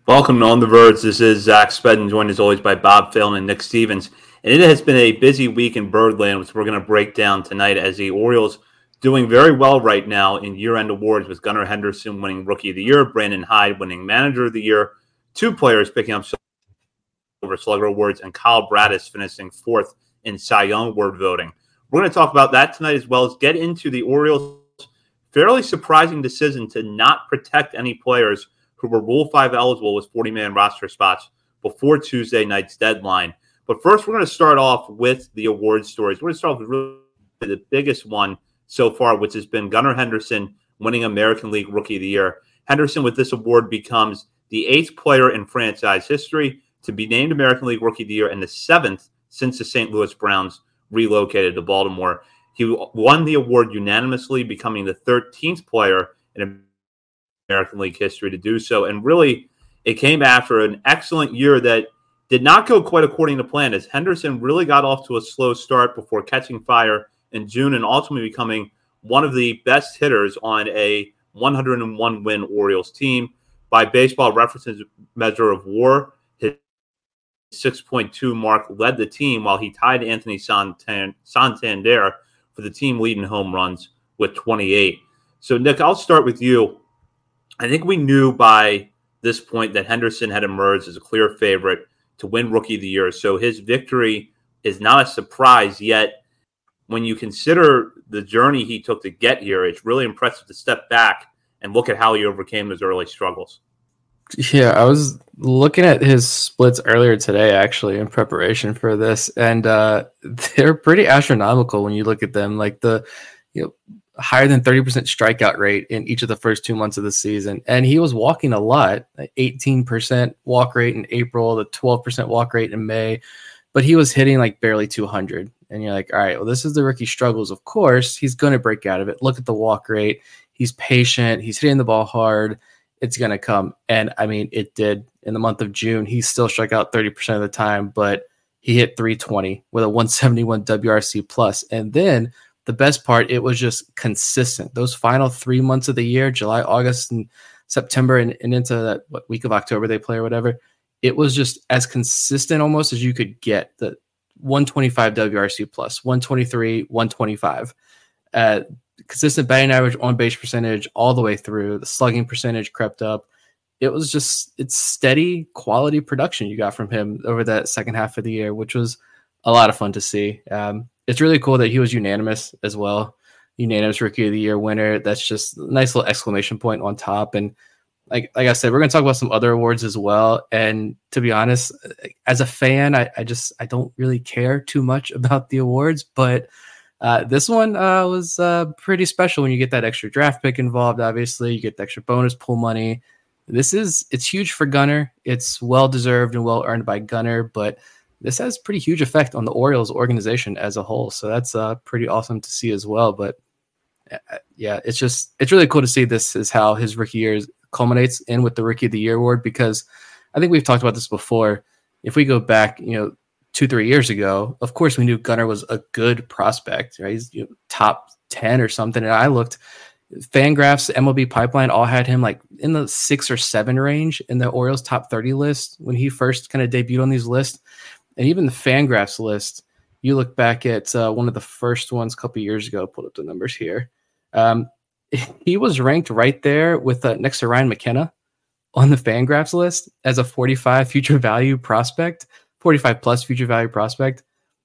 Welcome to On the Verge. This is Zach Spedden, joined as always by Bob Phelan and Nick Stevens. And it has been a busy week in Birdland, which we're going to break down tonight as the Orioles doing very well right now in year-end awards, with Gunnar Henderson winning Rookie of the Year, Brandon Hyde winning Manager of the Year, two players picking up Silver Slugger awards, and Kyle Bradish finishing fourth in Cy Young Award voting. We're going to talk about that tonight, as well as get into the Orioles' fairly surprising decision to not protect any players who were Rule 5 eligible with 40-man roster spots before Tuesday night's deadline. But first, we're going to start off with the award stories. We're going to start off with really the biggest one so far, which has been Gunnar Henderson winning American League Rookie of the Year. Henderson, with this award, becomes the 8th player in franchise history to be named American League Rookie of the Year and the 7th since the St. Louis Browns relocated to Baltimore. He won the award unanimously, becoming the 13th player in American League history to do so. And really, it came after an excellent year that did not go quite according to plan, as Henderson really got off to a slow start before catching fire in June and ultimately becoming one of the best hitters on a 101-win Orioles team. By Baseball Reference's measure of WAR, his 6.2 mark led the team, while he tied Anthony Santander for the team leading home runs with 28. So, Nick, I'll start with you. I think we knew by this point that Henderson had emerged as a clear favorite to win Rookie of the Year. So his victory is not a surprise, yet when you consider the journey he took to get here, it's really impressive to step back and look at how he overcame his early struggles. Yeah, I was looking at his splits earlier today, actually, in preparation for this, and they're pretty astronomical when you look at them. Like higher than 30% strikeout rate in each of the first 2 months of the season. And he was walking a lot, 18% walk rate in April, the 12% walk rate in May, but he was hitting like barely 200. And you're like, all right, well, this is the rookie struggles. Of course, he's going to break out of it. Look at the walk rate. He's patient. He's hitting the ball hard. It's going to come. And I mean, it did. In the month of June, he still struck out 30% of the time, but he hit 320 with a 171 WRC plus. And then the best part, it was just consistent. Those final 3 months of the year, July, August, and September, and into that week of October they play or whatever, it was just as consistent almost as you could get. The 125 WRC plus, 123, 125. Consistent batting average, on base percentage all the way through. The slugging percentage crept up. It's steady quality production you got from him over that second half of the year, which was a lot of fun to see. It's really cool that he was unanimous as well. Unanimous Rookie of the Year winner. That's just a nice little exclamation point on top. And like I said, we're going to talk about some other awards as well. And to be honest, as a fan, I don't really care too much about the awards, but this one was pretty special when you get that extra draft pick involved. Obviously, you get the extra bonus pool money. It's huge for Gunnar. It's well-deserved and well-earned by Gunnar, but this has pretty huge effect on the Orioles organization as a whole. So that's pretty awesome to see as well. But yeah, it's really cool to see this is how his rookie year culminates in with the Rookie of the Year award, because I think we've talked about this before. If we go back, 2-3 years ago, of course we knew Gunnar was a good prospect, right? He's top 10 or something. And I looked, Fangraphs, MLB Pipeline all had him like in the 6 or 7 range in the Orioles top 30 list when he first kind of debuted on these lists. And even the Fangraphs list, you look back at one of the first ones a couple years ago, pulled up the numbers here. He was ranked right there with next to Ryan McKenna on the Fangraphs list as a 45 future value prospect, 45 plus future value prospect,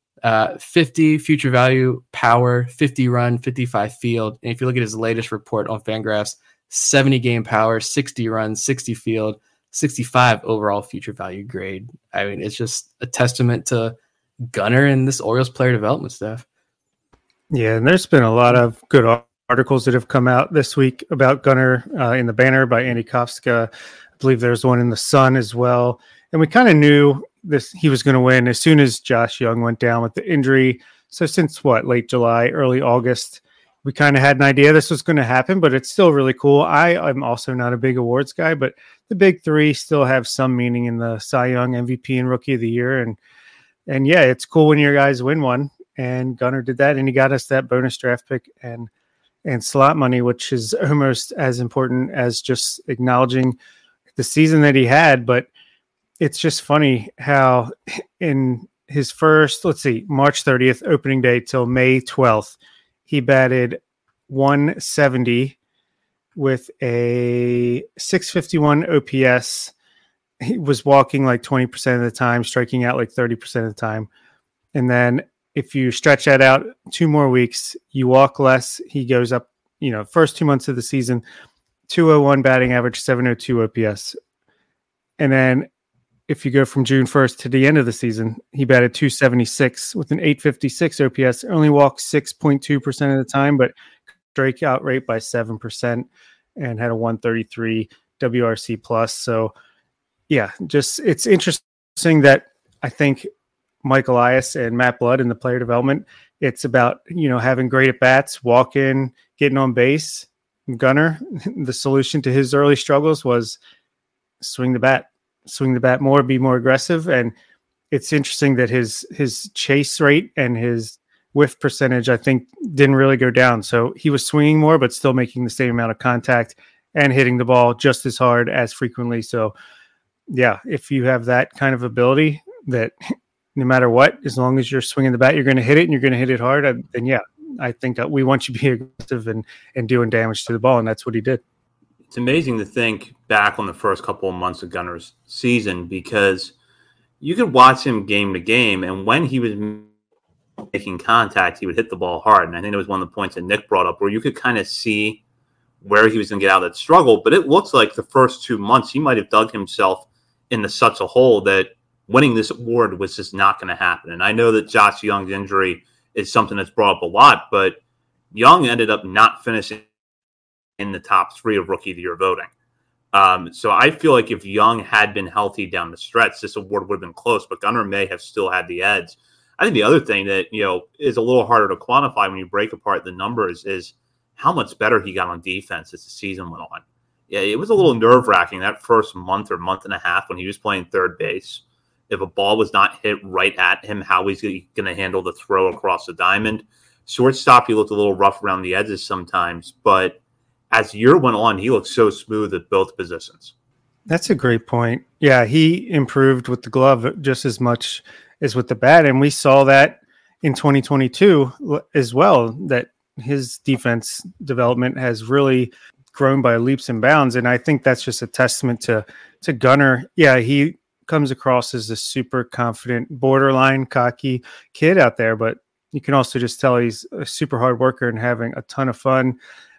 50 future value power, 50 run, 55 field. And if you look at his latest report on Fangraphs, 70 game power, 60 run, 60 field, 65 overall future value grade. I mean, it's just a testament to Gunnar and this Orioles player development staff. Yeah, and there's been a lot of good articles that have come out this week about Gunnar in the Banner by Andy Kafka. I believe there's one in the Sun as well. And we kind of knew he was going to win as soon as Josh Young went down with the injury. So since late July, early August, we kind of had an idea this was going to happen, but it's still really cool. I'm also not a big awards guy, but the big three still have some meaning in the Cy Young, MVP, and Rookie of the Year. And yeah, it's cool when your guys win one. And Gunnar did that, and he got us that bonus draft pick and slot money, which is almost as important as just acknowledging the season that he had, but it's just funny how in his first, March 30th opening day till May 12th, he batted 170 with a 651 OPS. He was walking like 20% of the time, striking out like 30% of the time. And then if you stretch that out 2 more weeks, you walk less. He goes up, first 2 months of the season, 201 batting average, 702 OPS. And then if you go from June 1st to the end of the season, he batted 276 with an 856 OPS, only walked 6.2% of the time, but strikeout rate by 7% and had a 133 WRC plus. So yeah, just it's interesting that I think Mike Elias and Matt Blood in the player development, it's about, having great at bats, walk in, getting on base. Gunnar, the solution to his early struggles was swing the bat more, be more aggressive. And it's interesting that his chase rate and his whiff percentage, I think, didn't really go down. So he was swinging more, but still making the same amount of contact and hitting the ball just as hard as frequently. So yeah, if you have that kind of ability that no matter what, as long as you're swinging the bat, you're going to hit it and you're going to hit it hard, then yeah, I think we want you to be aggressive and doing damage to the ball. And that's what he did. It's amazing to think back on the first couple of months of Gunnar's season, because you could watch him game to game, and when he was making contact, he would hit the ball hard. And I think it was one of the points that Nick brought up where you could kind of see where he was going to get out of that struggle. But it looks like the first 2 months, he might have dug himself into such a hole that winning this award was just not going to happen. And I know that Josh Young's injury is something that's brought up a lot, but Young ended up not finishing in the top 3 of Rookie of the Year voting. So I feel like if Young had been healthy down the stretch, this award would have been close, but Gunnar may have still had the edge. I think the other thing that, is a little harder to quantify when you break apart the numbers is how much better he got on defense as the season went on. Yeah, it was a little nerve-wracking that first month or month and a half when he was playing third base. If a ball was not hit right at him, how was he going to handle the throw across the diamond? Shortstop, he looked a little rough around the edges sometimes, but as the year went on, he looked so smooth at both positions. That's a great point. Yeah, he improved with the glove just as much as with the bat, and we saw that in 2022 as well, that his defense development has really grown by leaps and bounds, and I think that's just a testament to Gunnar. Yeah, he comes across as a super confident, borderline cocky kid out there, but you can also just tell he's a super hard worker and having a ton of fun.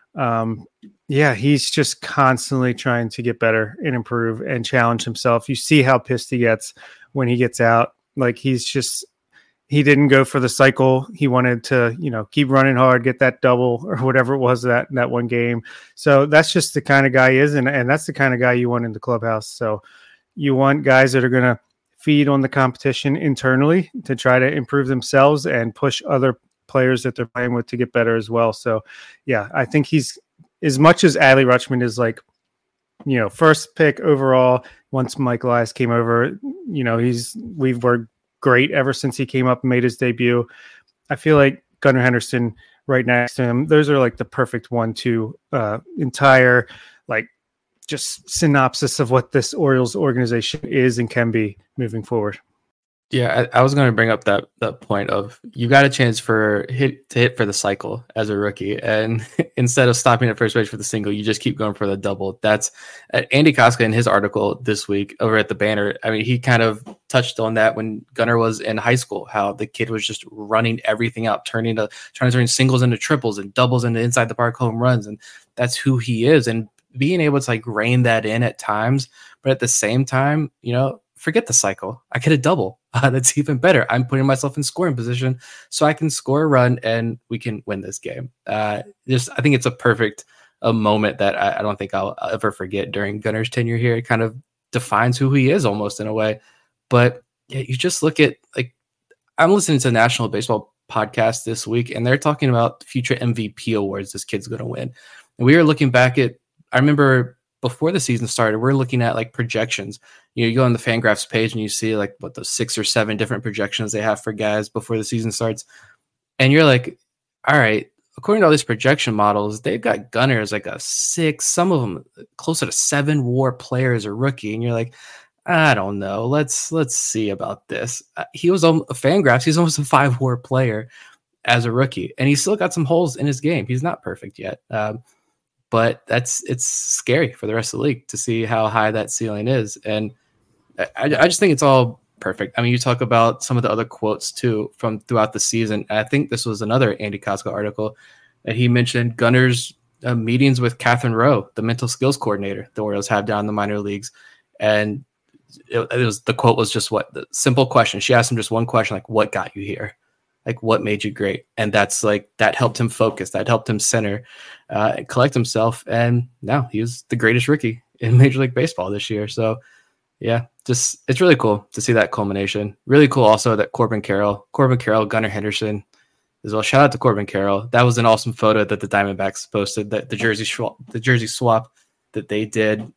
Yeah, he's just constantly trying to get better and improve and challenge himself. You see how pissed he gets when he gets out. Like he didn't go for the cycle. He wanted to, keep running hard, get that double or whatever it was that one game. So that's just the kind of guy he is. And that's the kind of guy you want in the clubhouse. So you want guys that are going to feed on the competition internally to try to improve themselves and push other players that they're playing with to get better as well. So yeah, I think he's, as much as Adley Rutschman is like, first pick overall, once Mike Elias came over, we've worked great ever since he came up and made his debut. I feel like Gunnar Henderson right next to him, those are like the perfect 1-2 entire, like just synopsis of what this Orioles organization is and can be moving forward. Yeah, I was going to bring up that point of you got a chance to hit for the cycle as a rookie, and instead of stopping at first base for the single, you just keep going for the double. That's Andy Koska in his article this week over at the Banner. I mean, he kind of touched on that when Gunnar was in high school, how the kid was just running everything out, trying to turn singles into triples and doubles into inside the park home runs, and that's who he is. And being able to like rein that in at times, but at the same time, forget the cycle. I get a double. That's even better. I'm putting myself in scoring position so I can score a run and we can win this game. I think it's a perfect moment that I don't think I'll ever forget during Gunnar's tenure here. It kind of defines who he is almost in a way. But yeah, you just look at, like, I'm listening to a National Baseball podcast this week, and they're talking about future MVP awards this kid's going to win. And we were looking back at, I remember before the season started, we're looking at like projections. You go on the Fangraphs page and you see like what the 6 or 7 different projections they have for guys before the season starts. And you're like, all right, according to all these projection models, they've got Gunnar as like a 6, some of them closer to 7 WAR player as a rookie. And you're like, I don't know. Let's see about this. He was on Fangraphs. He's almost a 5 WAR player as a rookie, and he's still got some holes in his game. He's not perfect yet. But it's scary for the rest of the league to see how high that ceiling is. And I just think it's all perfect. I mean, you talk about some of the other quotes too from throughout the season. I think this was another Andy Koska article that he mentioned Gunnar's meetings with Catherine Rowe, the mental skills coordinator the Orioles have down in the minor leagues. And the quote was just the simple question. She asked him just one question, like, what got you here? Like, what made you great? And that's that helped him focus. That helped him center, collect himself. And now he was the greatest rookie in Major League Baseball this year. So, yeah, it's really cool to see that culmination. Really cool also that Corbin Carroll, Gunnar Henderson as well. Shout out to Corbin Carroll. That was an awesome photo that the Diamondbacks posted, that the jersey swap that they did.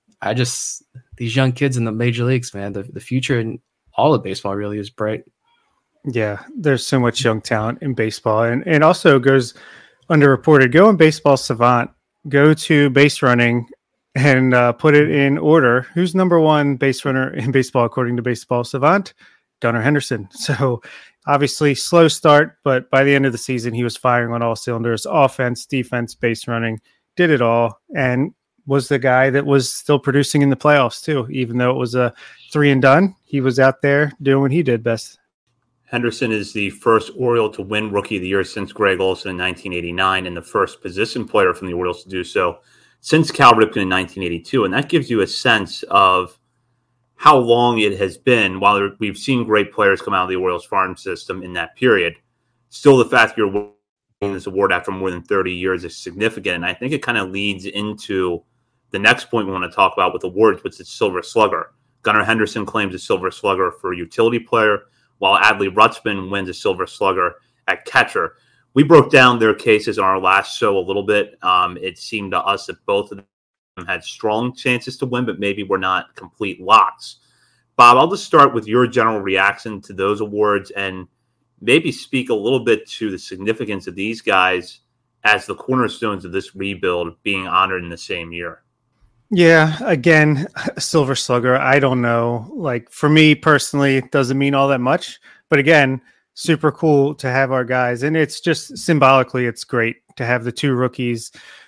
These young kids in the major leagues, man, the future in all of baseball really is bright. Yeah, there's so much young talent in baseball, and also goes underreported. Go on Baseball Savant, go to base running, and put it in order. Who's number 1 base runner in baseball according to Baseball Savant? Gunnar Henderson. So obviously slow start, but by the end of the season, he was firing on all cylinders: offense, defense, base running, did it all, and was the guy that was still producing in the playoffs too. Even though it was a 3 and done, he was out there doing what he did best. Henderson is the first Oriole to win Rookie of the Year since Greg Olson in 1989, and the first position player from the Orioles to do so since Cal Ripken in 1982. And that gives you a sense of how long it has been. While we've seen great players come out of the Orioles farm system in that period, still the fact you're winning this award after more than 30 years is significant. And I think it kind of leads into the next point we want to talk about with awards, which is Silver Slugger. Gunnar Henderson claims a Silver Slugger for utility player, while Adley Rutschman wins a Silver Slugger at catcher. We broke down their cases on our last show a little bit. It seemed to us that both of them had strong chances to win, but maybe were not complete locks. Bob, I'll just start with your general reaction to those awards and maybe speak a little bit to the significance of these guys as the cornerstones of this rebuild being honored in the same year. Yeah, again, Silver Slugger, I don't know. Like, for me personally, it doesn't mean all that much. But again, super cool to have our guys. And it's just symbolically, it's great to have the 2 rookies,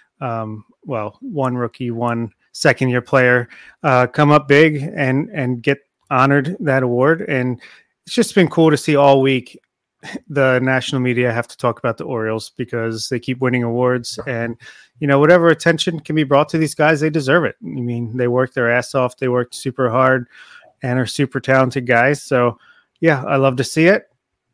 1 rookie, 1 second-year player come up big and get honored that award. And it's just been cool to see all week the national media have to talk about the Orioles because they keep winning awards, and whatever attention can be brought to these guys, they deserve it. I mean, they work their ass off, they worked super hard and are super talented guys. So yeah, I love to see it.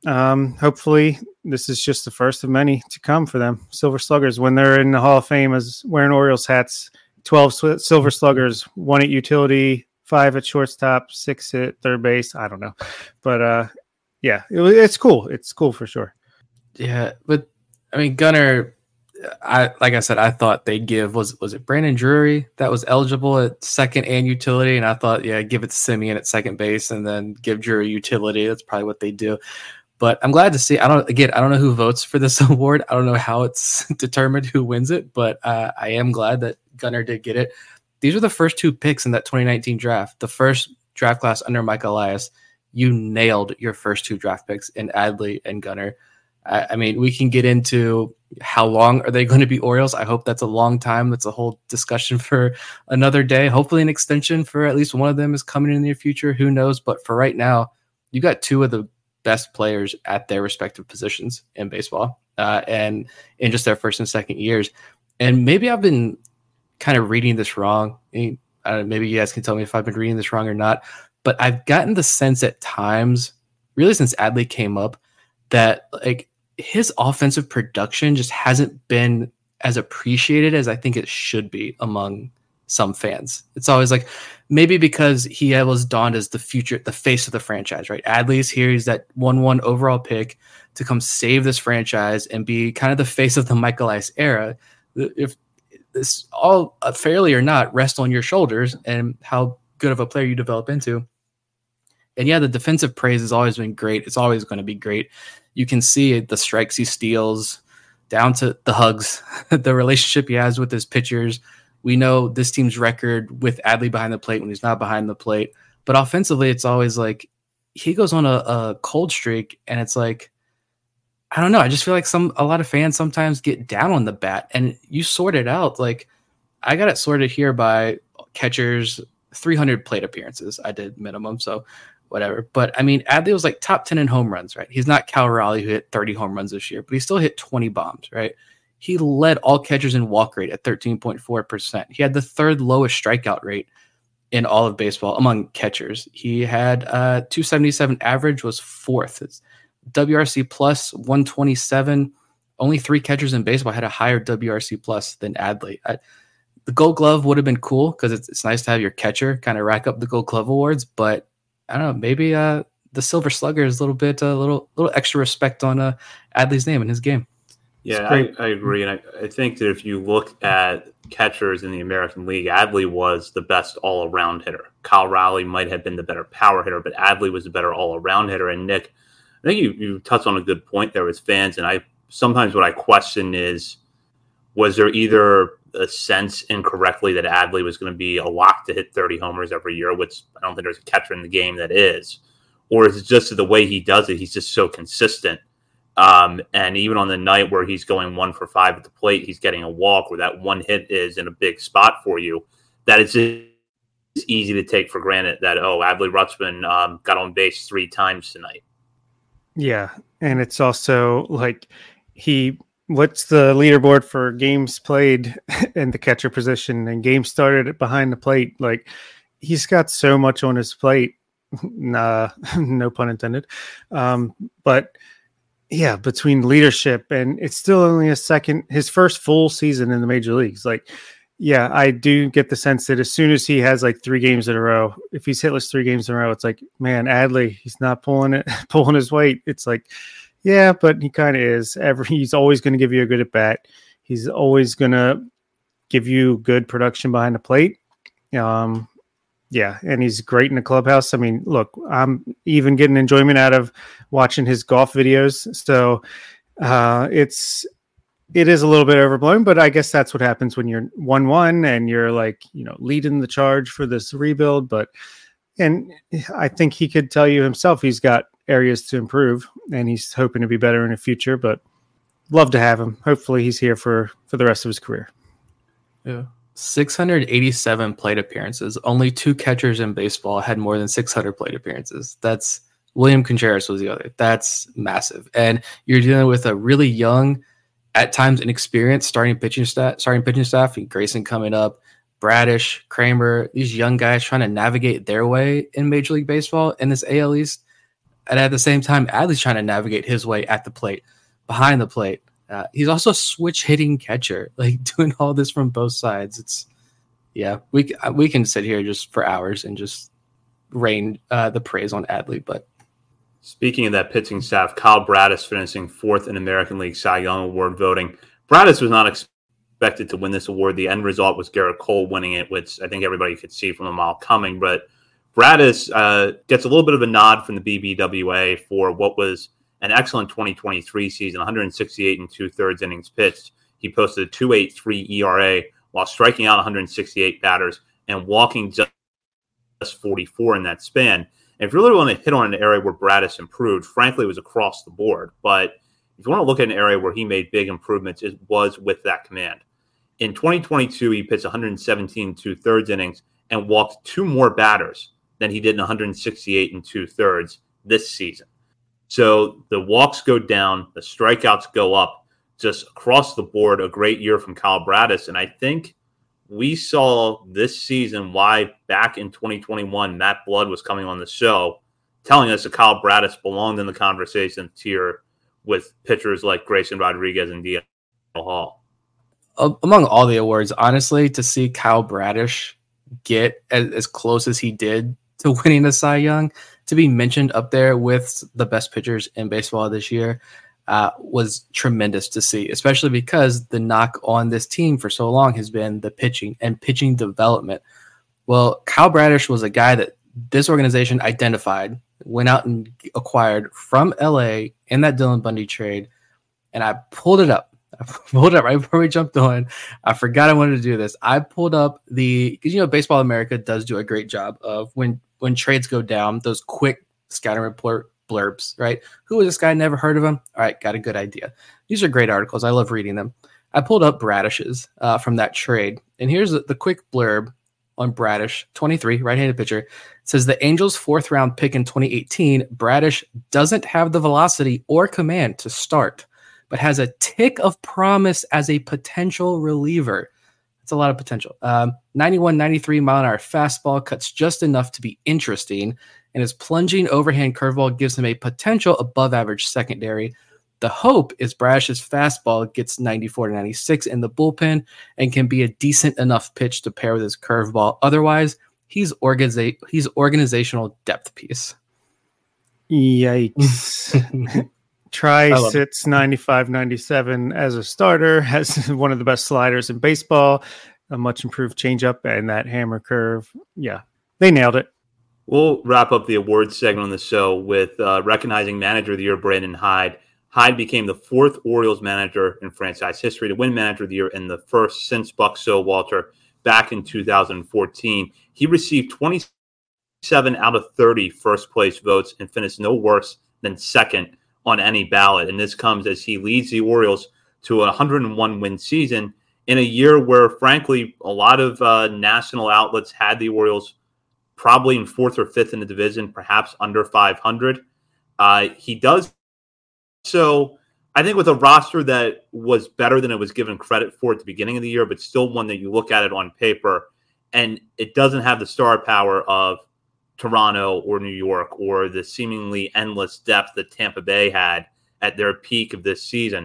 Hopefully this is just the first of many to come for them. Silver Sluggers, when they're in the Hall of Fame as wearing Orioles hats, 12 Silver Sluggers, 1 at utility, 5 at shortstop, 6 at third base. I don't know, but yeah, it's cool. It's cool for sure. Yeah, but I mean, Gunnar, like I said, I thought they'd give, was it Brandon Drury that was eligible at second and utility? And I thought, yeah, give it to Simeon at second base and then give Drury utility. That's probably what they do. But I'm glad to see, I don't know who votes for this award. I don't know how it's determined who wins it, but I am glad that Gunnar did get it. These were the first 2 picks in that 2019 draft, the first draft class under Mike Elias. You nailed your first 2 draft picks in Adley and Gunnar. I mean, we can get into how long are they going to be Orioles. I hope that's a long time. That's a whole discussion for another day. Hopefully an extension for at least one of them is coming in the near future. Who knows? But for right now, you got 2 of the best players at their respective positions in baseball and in just their first and second years. And maybe I've been kind of reading this wrong. Maybe you guys can tell me if I've been reading this wrong or not. But I've gotten the sense at times, really since Adley came up, that like his offensive production just hasn't been as appreciated as I think it should be among some fans. It's always like maybe because he was donned as the future, the face of the franchise, right? Adley's here. He's that 1-1 overall pick to come save this franchise and be kind of the face of the Mike Elias era. If this all fairly or not rest on your shoulders and how good of a player you develop into. And yeah, the defensive praise has always been great. It's always going to be great. You can see the strikes he steals, down to the hugs, the relationship he has with his pitchers. We know this team's record with Adley behind the plate when he's not behind the plate. But offensively, it's always like he goes on a cold streak, and it's like, I don't know. I just feel like a lot of fans sometimes get down on the bat, and you sort it out. Like, I got it sorted here by catchers, 300 plate appearances. I did minimum, so whatever. But I mean, Adley was like top 10 in home runs, right? He's not Cal Raleigh, who hit 30 home runs this year, but he still hit 20 bombs, right? He led all catchers in walk rate at 13.4%. He had the third lowest strikeout rate in all of baseball among catchers. He had 277 average, was fourth. It's WRC plus 127. Only 3 catchers in baseball had a higher WRC plus than Adley. The Gold Glove would have been cool because it's nice to have your catcher kind of rack up the Gold Glove awards, but I don't know, maybe the Silver Slugger is a little extra respect on Adley's name in his game. Yeah, I agree. And I think that if you look at catchers in the American League, Adley was the best all-around hitter. Kyle Raleigh might have been the better power hitter, but Adley was the better all-around hitter. And Nick, I think you touched on a good point there with fans. And sometimes what I question is, was there either a sense incorrectly that Adley was going to be a lock to hit 30 homers every year, which I don't think there's a catcher in the game that is, or is it just the way he does it? He's just so consistent. And even on the night where he's going 1 for 5 at the plate, he's getting a walk, where that one hit is in a big spot for you, that it's just easy to take for granted that, Adley Rutschman got on base 3 times tonight. Yeah. And it's also like what's the leaderboard for games played in the catcher position and games started behind the plate? Like, he's got so much on his plate. No pun intended. But yeah, between leadership and it's still only his first full season in the major leagues. Like, yeah, I do get the sense that as soon as he has like 3 games in a row, if he's hitless 3 games in a row, it's like, man, Adley, he's not pulling his weight. It's like, yeah, but he kind of is. He's always going to give you a good at bat. He's always going to give you good production behind the plate. Yeah, and he's great in the clubhouse. I mean, look, I'm even getting enjoyment out of watching his golf videos. So it is a little bit overblown, but I guess that's what happens when you're 1-1 and you're like, leading the charge for this rebuild. And I think he could tell you himself he's got areas to improve, and he's hoping to be better in the future. But love to have him. Hopefully, he's here for the rest of his career. Yeah. 687 plate appearances. Only 2 catchers in baseball had more than 600 plate appearances. That's William Contreras was the other. That's massive. And you're dealing with a really young, at times inexperienced starting pitching staff. And Grayson coming up, Bradish, Kramer, these young guys trying to navigate their way in Major League Baseball in this AL East. And at the same time, Adley's trying to navigate his way at the plate, behind the plate. He's also a switch hitting catcher, like doing all this from both sides. We can sit here just for hours and just rain the praise on Adley. But speaking of that pitching staff, Kyle Bradish finishing 4th in American League Cy Young Award voting. Bradish was not expected to win this award. The end result was Garrett Cole winning it, which I think everybody could see from a mile coming. But Bradish gets a little bit of a nod from the BBWA for what was an excellent 2023 season, 168 and 2/3 innings pitched. He posted a 2.83 ERA while striking out 168 batters and walking just 44 in that span. And if you really want to hit on an area where Bradish improved, frankly, it was across the board. But if you want to look at an area where he made big improvements, it was with that command. In 2022, he pitched 117 2/3 innings and walked 2 more batters than he did in 168 and 2/3 this season. So the walks go down, the strikeouts go up, just across the board, a great year from Kyle Bradish. And I think we saw this season why back in 2021, Matt Blood was coming on the show telling us that Kyle Bradish belonged in the conversation tier with pitchers like Grayson Rodriguez and DL Hall. Among all the awards, honestly, to see Kyle Bradish get as close as he did to winning the Cy Young, to be mentioned up there with the best pitchers in baseball this year was tremendous to see, especially because the knock on this team for so long has been the pitching and pitching development. Well, Kyle Bradish was a guy that this organization identified, went out and acquired from LA in that Dylan Bundy trade. And I pulled it up Hold up, right before we jumped on, I forgot I wanted to do this. I pulled up because Baseball America does do a great job of when trades go down, those quick scouting report blurbs, right? Who is this guy? Never heard of him. All right, got a good idea. These are great articles. I love reading them. I pulled up Bradish's from that trade, and here's the quick blurb on Bradish, 23, right-handed pitcher. It says the Angels' 4th-round pick in 2018, Bradish doesn't have the velocity or command to start, but has a tick of promise as a potential reliever. That's a lot of potential. 91, 93 mile-an-hour fastball cuts just enough to be interesting, and his plunging overhand curveball gives him a potential above-average secondary. The hope is Bradish's fastball gets 94 to 96 in the bullpen and can be a decent enough pitch to pair with his curveball. Otherwise, he's organizational depth piece. Yikes. Sits 95, 97 as a starter, has one of the best sliders in baseball, a much improved changeup, and that hammer curve. Yeah, they nailed it. We'll wrap up the awards segment on the show with recognizing Manager of the Year Brandon Hyde. Hyde became the 4th Orioles manager in franchise history to win Manager of the Year and the first since Buck Showalter back in 2014. He received 27 out of 30 first-place votes and finished no worse than second on any ballot. And this comes as he leads the Orioles to a 101-win season in a year where, frankly, a lot of national outlets had the Orioles probably in 4th or 5th in the division, perhaps under 500. He does so, I think, with a roster that was better than it was given credit for at the beginning of the year, but still one that you look at it on paper, and it doesn't have the star power of Toronto or New York or the seemingly endless depth that Tampa Bay had at their peak of this season.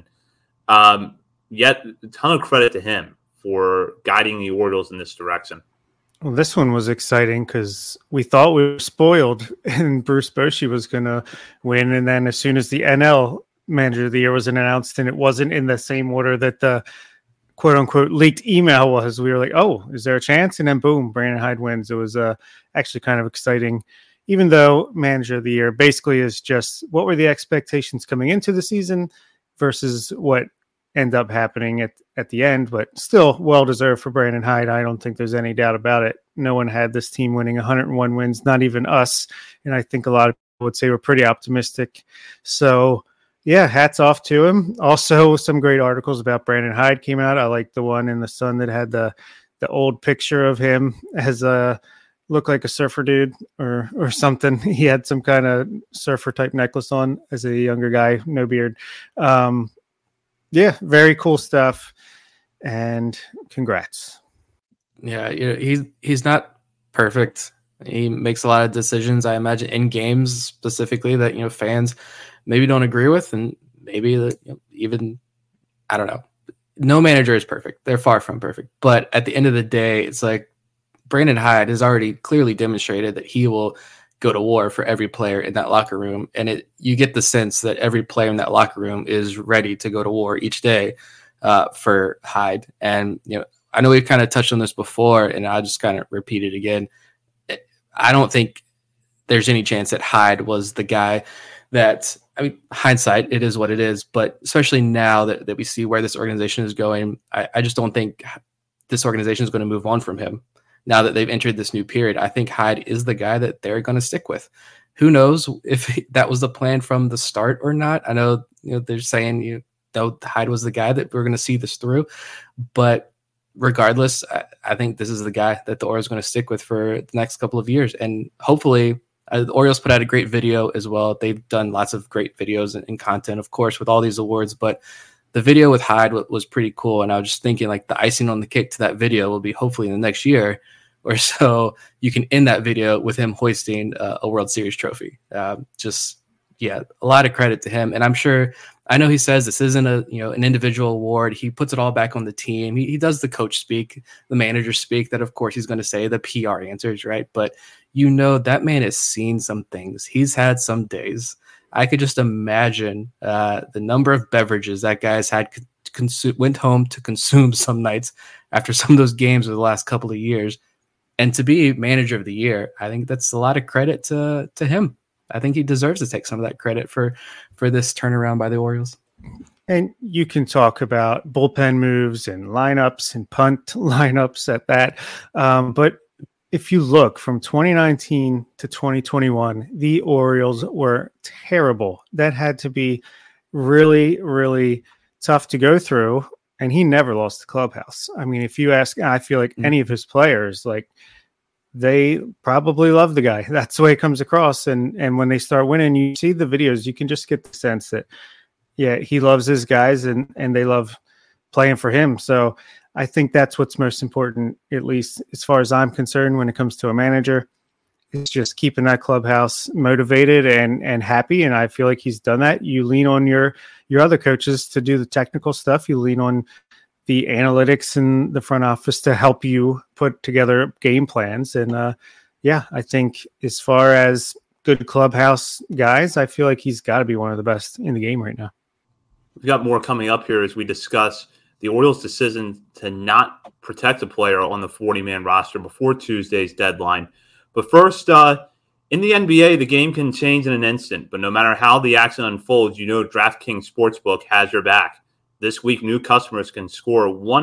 Yet, a ton of credit to him for guiding the Orioles in this direction. Well, this one was exciting because we thought we were spoiled and Bruce Bochy was going to win. And then as soon as the NL Manager of the Year was announced and it wasn't in the same order that the quote-unquote leaked email was, we were like, oh, is there a chance? And then boom, Brandon Hyde wins. It was actually kind of exciting, even though Manager of the Year basically is just what were the expectations coming into the season versus what end up happening at the end, but still well-deserved for Brandon Hyde. I don't think there's any doubt about it. No one had this team winning 101 wins, not even us. And I think a lot of people would say we're pretty optimistic. So yeah, hats off to him. Also, some great articles about Brandon Hyde came out. I like the one in the Sun that had the old picture of him as a looked like a surfer dude or something. He had some kind of surfer type necklace on as a younger guy, no beard. Yeah, very cool stuff. And congrats. Yeah, he's not perfect. He makes a lot of decisions, I imagine, in games specifically that fans maybe don't agree with, and maybe that even I don't know. No manager is perfect; they're far from perfect. But at the end of the day, it's like Brandon Hyde has already clearly demonstrated that he will go to war for every player in that locker room, and you get the sense that every player in that locker room is ready to go to war each day for Hyde. And I know we've kind of touched on this before, and I'll just kind of repeat it again. I don't think there's any chance that Hyde was the guy that, hindsight, it is what it is, but especially now that we see where this organization is going, I just don't think this organization is going to move on from him. Now that they've entered this new period, I think Hyde is the guy that they're going to stick with. Who knows if that was the plan from the start or not? I know they're saying Hyde was the guy that we're going to see this through, but regardless, I think this is the guy that the Orioles are going to stick with for the next couple of years. And hopefully the Orioles put out a great video as well. They've done lots of great videos and content, of course, with all these awards, but the video with Hyde was pretty cool. And I was just thinking like the icing on the cake to that video will be hopefully in the next year or so you can end that video with him hoisting a World Series trophy. A lot of credit to him. And I know he says this isn't an individual award. He puts it all back on the team. He does the coach speak, the manager speak that of course he's going to say the PR answers, right? But that man has seen some things. He's had some days. I could just imagine the number of beverages that guy's had went home to consume some nights after some of those games over the last couple of years. And to be Manager of the Year, I think that's a lot of credit to him. I think he deserves to take some of that credit for this turnaround by the Orioles. And you can talk about bullpen moves and lineups and punt lineups at that. But if you look from 2019 to 2021, the Orioles were terrible. That had to be really, really tough to go through. And he never lost the clubhouse. I mean, if you ask, I feel like any of his players, like, they probably love the guy. That's the way it comes across. And when they start winning, you see the videos, you can just get the sense that, yeah, he loves his guys and they love playing for him. So I think that's what's most important, at least as far as I'm concerned, when it comes to a manager. It's just keeping that clubhouse motivated and happy. And I feel like he's done that. You lean on your other coaches to do the technical stuff. You lean on the analytics and the front office to help you put together game plans. And I think as far as good clubhouse guys, I feel like he's got to be one of the best in the game right now. We've got more coming up here as we discuss the Orioles' decision to not protect a player on the 40-man roster before Tuesday's deadline. But first, in the NBA, the game can change in an instant. But no matter how the action unfolds, DraftKings Sportsbook has your back. This week, new customers can score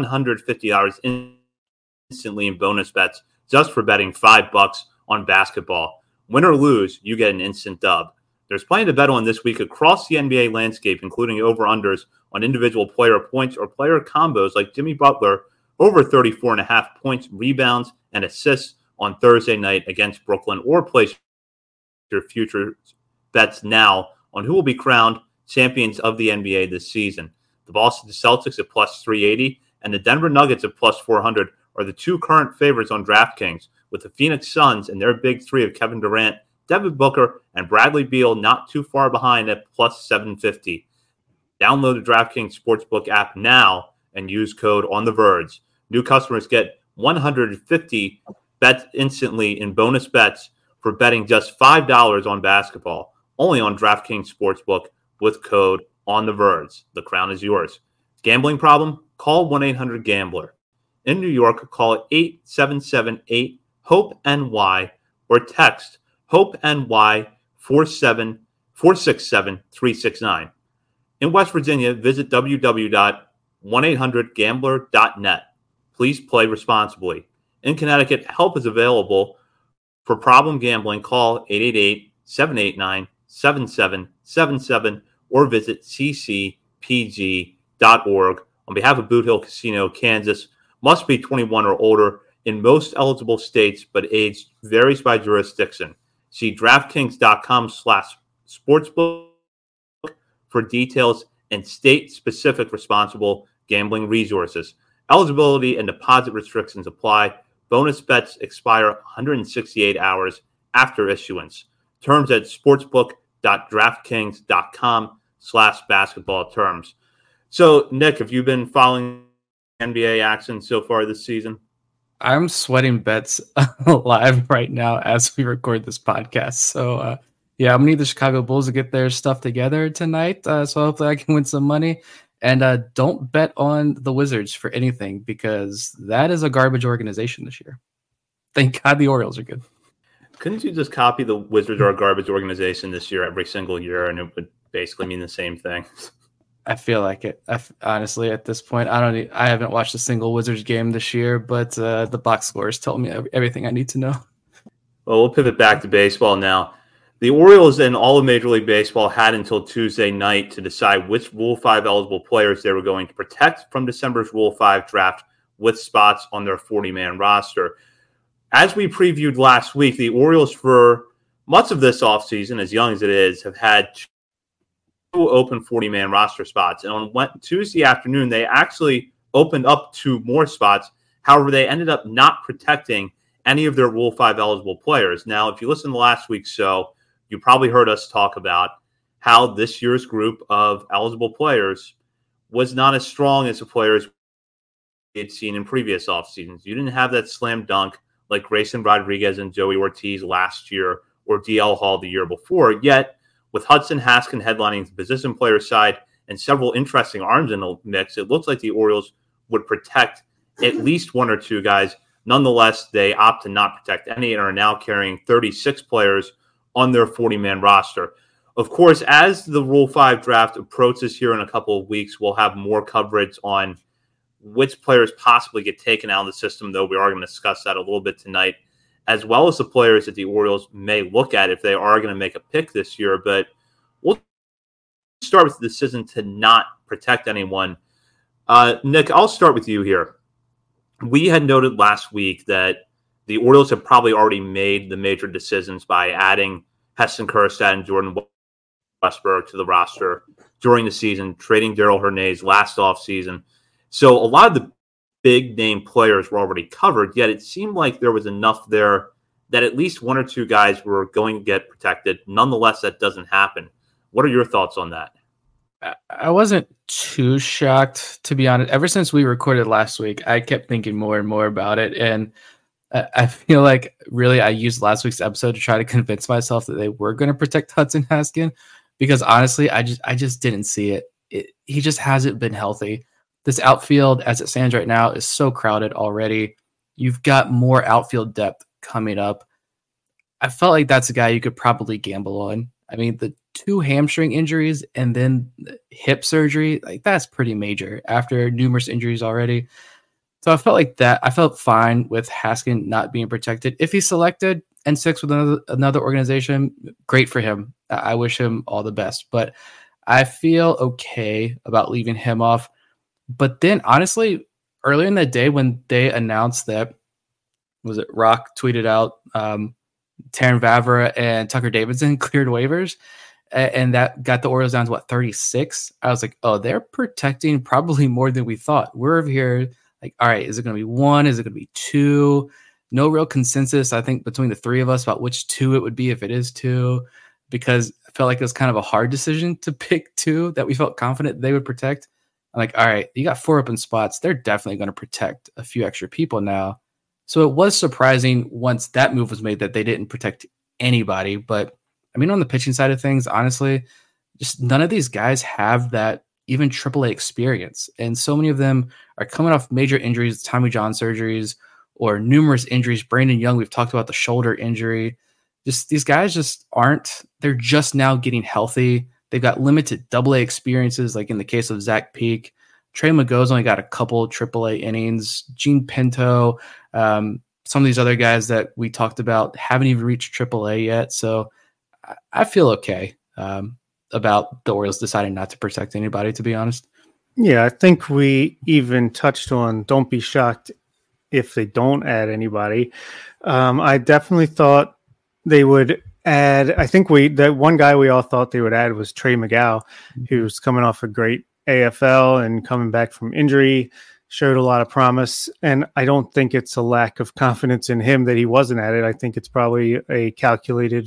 $150 instantly in bonus bets just for betting $5 on basketball. Win or lose, you get an instant dub. There's plenty to bet on this week across the NBA landscape, including over-unders on individual player points or player combos like Jimmy Butler, over 34.5 points, rebounds, and assists on Thursday night against Brooklyn, or place your future bets now on who will be crowned champions of the NBA this season. The Boston Celtics at plus 380 and the Denver Nuggets at plus 400 are the two current favorites on DraftKings, with the Phoenix Suns and their big three of Kevin Durant, Devin Booker, and Bradley Beal not too far behind at plus 750. Download the DraftKings Sportsbook app now and use code ONTheVerge. New customers get 150 bets instantly in bonus bets for betting just $5 on basketball, only on DraftKings Sportsbook with code ONTheVerge. The crown is yours. Gambling problem? Call 1-800-GAMBLER. In New York, call 877-8-HOPE-NY or text HOPE-NY 467-369. In West Virginia, visit www.1800gambler.net. Please play responsibly. In Connecticut, help is available. For problem gambling, call 888-789-7777 or visit ccpg.org. On behalf of Boot Hill Casino, Kansas, must be 21 or older in most eligible states, but age varies by jurisdiction. See DraftKings.com/sportsbook for details and state-specific responsible gambling resources. Eligibility and deposit restrictions apply. Bonus bets expire 168 hours after issuance. Terms at sportsbook.draftkings.com/basketball terms. So, Nick, have you been following NBA action so far this season? I'm sweating bets live right now as we record this podcast. So, I'm going to need the Chicago Bulls to get their stuff together tonight. So hopefully I can win some money. And don't bet on the Wizards for anything, because that is a garbage organization this year. Thank God the Orioles are good. Couldn't you just copy the Wizards are a garbage organization this year every single year, and it would basically mean the same thing? I feel like it. Honestly, at this point, I haven't watched a single Wizards game this year, but the box scores tell me everything I need to know. Well, we'll pivot back to baseball now. The Orioles and all of Major League Baseball had until Tuesday night to decide which Rule 5 eligible players they were going to protect from December's Rule 5 draft with spots on their 40-man roster. As we previewed last week, the Orioles, for much of this offseason, as young as it is, have had two open 40-man roster spots. And on Tuesday afternoon, they actually opened up 2 more spots. However, they ended up not protecting any of their Rule 5 eligible players. Now, if you listen to last week's show, you probably heard us talk about how this year's group of eligible players was not as strong as the players we had seen in previous off seasons. You didn't have that slam dunk like Grayson Rodriguez and Joey Ortiz last year or DL Hall the year before. Yet, with Hudson Haskin headlining the position player side and several interesting arms in the mix, it looks like the Orioles would protect at least 1 or 2 guys. Nonetheless, they opt to not protect any and are now carrying 36 players on their 40-man roster. Of course, as the Rule 5 draft approaches here in a couple of weeks, we'll have more coverage on which players possibly get taken out of the system, though we are going to discuss that a little bit tonight, as well as the players that the Orioles may look at if they are going to make a pick this year. But we'll start with the decision to not protect anyone. Nick, I'll start with you here. We had noted last week that the Orioles have probably already made the major decisions by adding Heston Kjerstad and Jordan Westburg to the roster during the season, trading Darell Hernandez last offseason. So a lot of the big name players were already covered, yet it seemed like there was enough there that at least one or two guys were going to get protected. Nonetheless, that doesn't happen. What are your thoughts on that? I wasn't too shocked, to be honest. Ever since we recorded last week, I kept thinking more and more about it. And I feel like really I used last week's episode to try to convince myself that they were going to protect Hudson Haskin, because honestly, I just didn't see it. He just hasn't been healthy. This outfield, as it stands right now, is so crowded already. You've got more outfield depth coming up. I felt like that's a guy you could probably gamble on. I mean, the 2 hamstring injuries and then hip surgery, like that's pretty major after numerous injuries already. So I felt like that. I felt fine with Haskin not being protected. If he's selected and sticks with another organization, great for him. I wish him all the best. But I feel okay about leaving him off. But then, honestly, earlier in the day when they announced that, was it Rock tweeted out Terrin Vavra and Tucker Davidson cleared waivers, and that got the Orioles down to, 36? I was like, oh, they're protecting probably more than we thought. We're over here like, all right, is it going to be 1? Is it going to be 2? No real consensus, I think, between the 3 of us about which 2 it would be if it is 2, because I felt like it was kind of a hard decision to pick 2 that we felt confident they would protect. I'm like, all right, you got 4 open spots. They're definitely going to protect a few extra people now. So it was surprising once that move was made that they didn't protect anybody. But I mean, on the pitching side of things, honestly, just none of these guys have that even AAA experience. And so many of them are coming off major injuries, Tommy John surgeries, or numerous injuries. Brandon Young, we've talked about the shoulder injury. Just these guys just they're just now getting healthy. They've got limited AA experiences, like in the case of Zach Peak. Trey Mago's only got a couple AAA innings. Gene Pinto, some of these other guys that we talked about haven't even reached AAA yet. So I feel okay about the Orioles deciding not to protect anybody, to be honest. Yeah, I think we even touched on don't be shocked if they don't add anybody. I definitely thought they would add. I think that one guy we all thought they would add was Trey McGow, who's coming off a great AFL and coming back from injury, showed a lot of promise. And I don't think it's a lack of confidence in him that he wasn't added. I think it's probably a calculated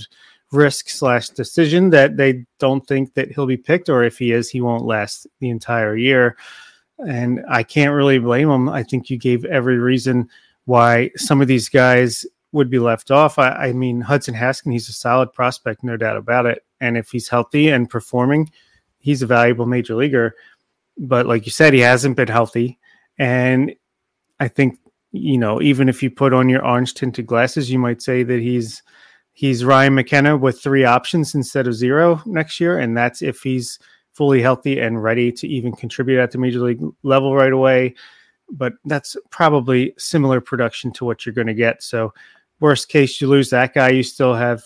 risk/decision that they don't think that he'll be picked, or if he is, he won't last the entire year. And I can't really blame him. I think you gave every reason why some of these guys would be left off. I mean, Hudson Haskin, he's a solid prospect, no doubt about it. And if he's healthy and performing, he's a valuable major leaguer. But like you said, he hasn't been healthy. And I think, even if you put on your orange tinted glasses, you might say that he's Ryan McKenna with 3 options instead of 0 next year. And that's if he's fully healthy and ready to even contribute at the major league level right away. But that's probably similar production to what you're going to get. So worst case, you lose that guy. You still have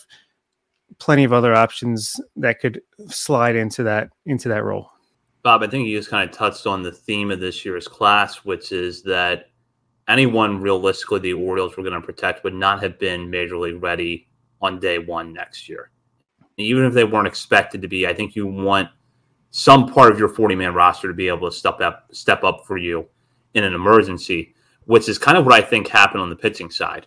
plenty of other options that could slide into that role. Bob, I think you just kind of touched on the theme of this year's class, which is that anyone realistically the Orioles were going to protect would not have been major league ready on day 1 next year. Even if they weren't expected to be, I think you want some part of your 40-man roster to be able to step up for you in an emergency, which is kind of what I think happened on the pitching side.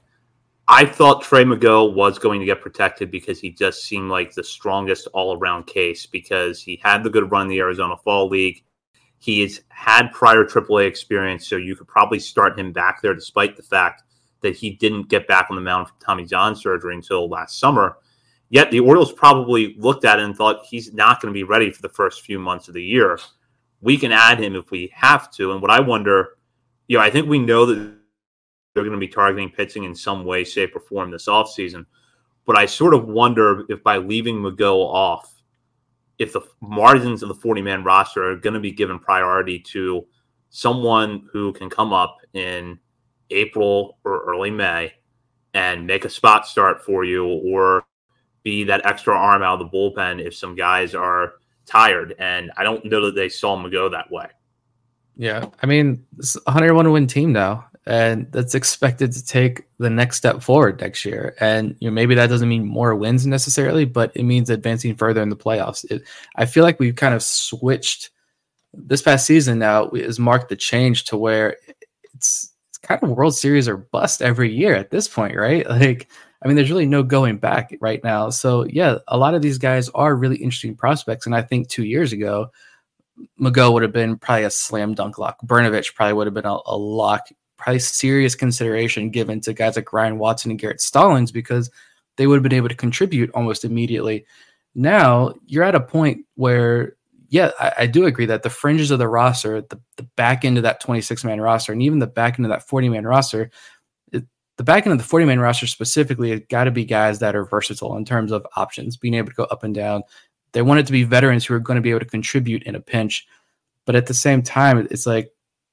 I thought Trey Mago was going to get protected because he just seemed like the strongest all-around case, because he had the good run in the Arizona Fall League. He has had prior AAA experience, so you could probably start him back there despite the fact that he didn't get back on the mound from Tommy John surgery until last summer. Yet the Orioles probably looked at it and thought he's not going to be ready for the first few months of the year. We can add him if we have to. And what I wonder, I think we know that they're going to be targeting pitching in some way, shape, or form this offseason. But I sort of wonder if by leaving Mago off, if the margins of the 40-man roster are going to be given priority to someone who can come up in April or early May and make a spot start for you, or be that extra arm out of the bullpen if some guys are tired. And I don't know that they saw him go that way. Yeah, I mean, it's a 101 win team now, and that's expected to take the next step forward next year. And maybe that doesn't mean more wins necessarily, but it means advancing further in the playoffs. I feel like we've kind of switched this past season now has marked the change to where it's kind of World Series or bust every year at this point, right? Like, I mean, there's really no going back right now. So yeah, a lot of these guys are really interesting prospects. And I think 2 years ago, Mago would have been probably a slam dunk lock. Brnovich probably would have been a lock, probably serious consideration given to guys like Ryan Watson and Garrett Stallings, because they would have been able to contribute almost immediately. Now you're at a point where, yeah, I do agree that the fringes of the roster, the back end of that 26-man roster, and even the back end of that 40-man roster, the back end of the 40-man roster specifically has got to be guys that are versatile in terms of options, being able to go up and down. They want it to be veterans who are going to be able to contribute in a pinch. But at the same time, it's like,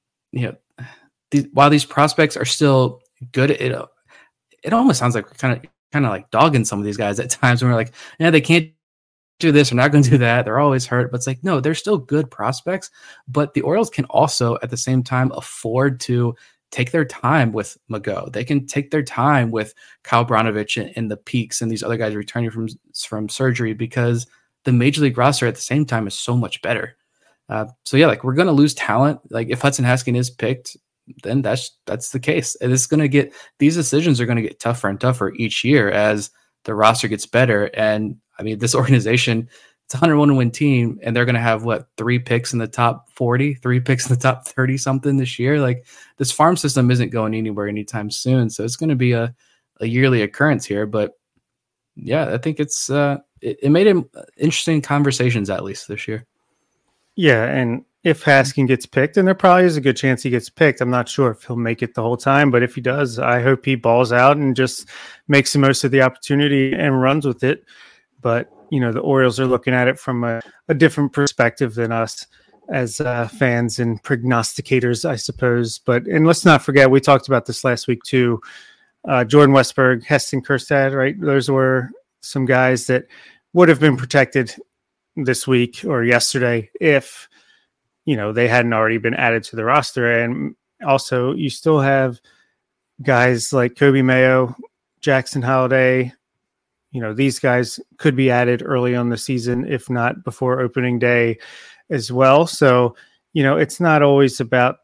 while these prospects are still good, it almost sounds like we're kind of like dogging some of these guys at times when we're like, yeah, they can't do this, they're not going to do that, they're always hurt. But it's like, no, they're still good prospects. But the Orioles can also at the same time afford to take their time with Mago. They can take their time with Kyle Brnovich and the Peaks and these other guys returning from surgery, because the major league roster at the same time is so much better. So yeah, like, we're going to lose talent. Like, if Hudson Haskin is picked, then that's the case. And these decisions are going to get tougher and tougher each year as the roster gets better. And I mean, this organization, it's a 101 win team, and they're going to have 3 picks in the top 40, 3 picks in the top 30 something this year. Like, this farm system isn't going anywhere anytime soon. So it's going to be a yearly occurrence here. But yeah, I think it's it made it interesting conversations at least this year. Yeah, and if Haskin gets picked, and there probably is a good chance he gets picked, I'm not sure if he'll make it the whole time, but if he does, I hope he balls out and just makes the most of the opportunity and runs with it. But, the Orioles are looking at it from a different perspective than us as fans and prognosticators, I suppose. And let's not forget, we talked about this last week too, Jordan Westberg, Heston Kjerstad, right? Those were some guys that would have been protected this week or yesterday if, they hadn't already been added to the roster. And also, you still have guys like Kobe Mayo, Jackson Holliday. These guys could be added early on the season, if not before opening day as well. So, it's not always about